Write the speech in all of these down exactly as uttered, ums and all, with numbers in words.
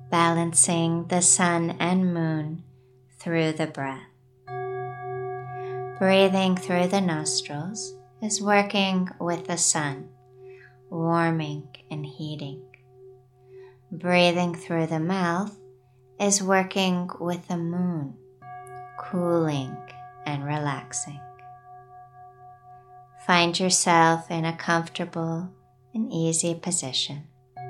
balancing the sun and moon through the breath. Breathing through the nostrils is working with the sun, warming and heating. Breathing through the mouth is working with the moon, cooling and relaxing. Find yourself in a comfortable and easy position.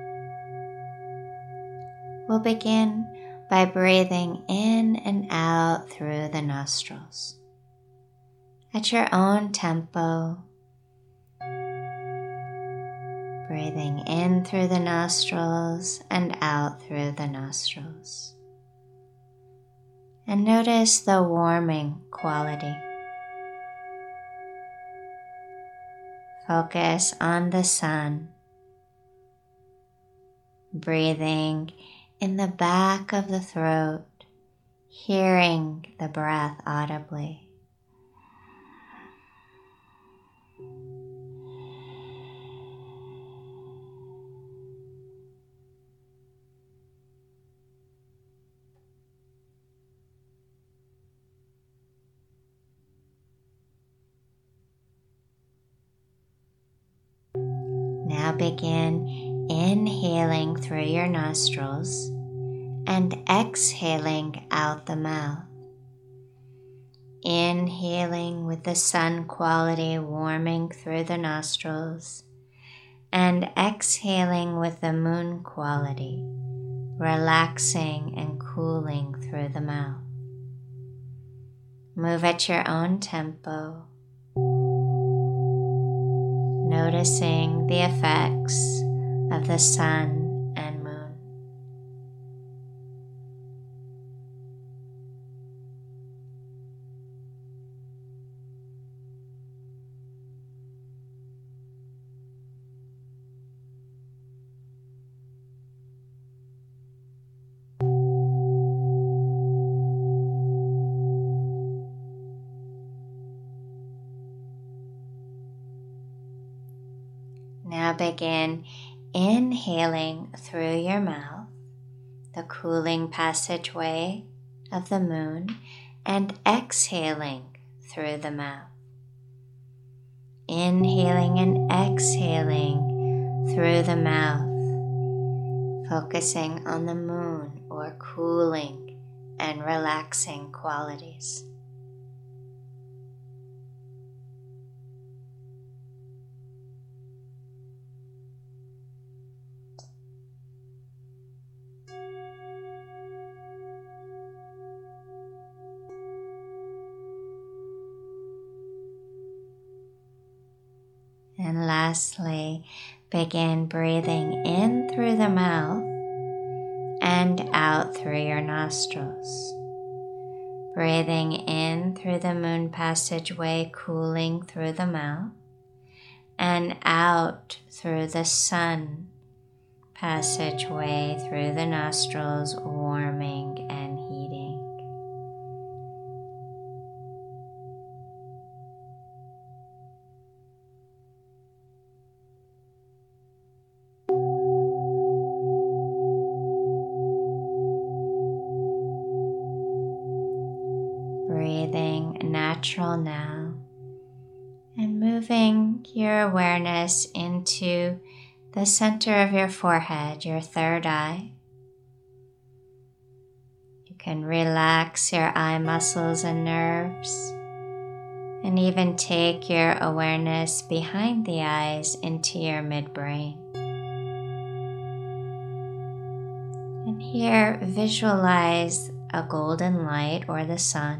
We'll begin by breathing in and out through the nostrils. At your own tempo, breathing in through the nostrils and out through the nostrils. And notice the warming quality. Focus on the sun, breathing in the back of the throat, hearing the breath audibly. Now begin inhaling through your nostrils and exhaling out the mouth. Inhaling with the sun quality warming through the nostrils and exhaling with the moon quality, relaxing and cooling through the mouth. Move at your own tempo, noticing the effects of the sun and moon. Now begin inhaling through your mouth, the cooling passageway of the moon, and exhaling through the mouth. Inhaling and exhaling through the mouth, focusing on the moon or cooling and relaxing qualities. And lastly, begin breathing in through the mouth and out through your nostrils. Breathing in through the moon passageway, cooling through the mouth, and out through the sun passageway through the nostrils, warming and heating. Breathing natural now and moving your awareness into the center of your forehead, your third eye. You can relax your eye muscles and nerves and even take your awareness behind the eyes into your midbrain. And here visualize a golden light or the sun.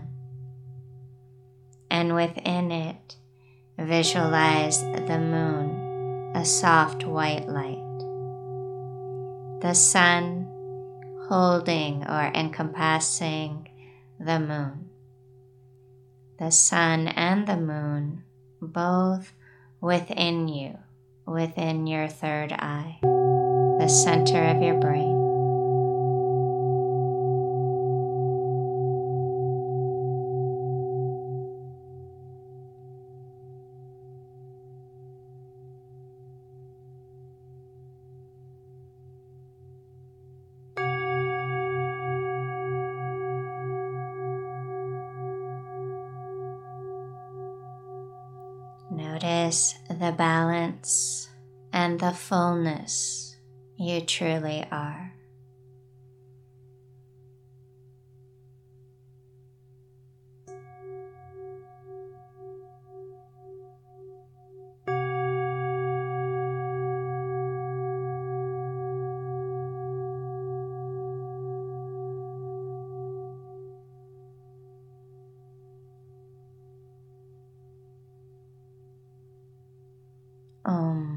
And within it, visualize the moon, a soft white light. The sun holding or encompassing the moon. The sun and the moon both within you, within your third eye, the center of your brain. Notice the balance and the fullness you truly are. Om.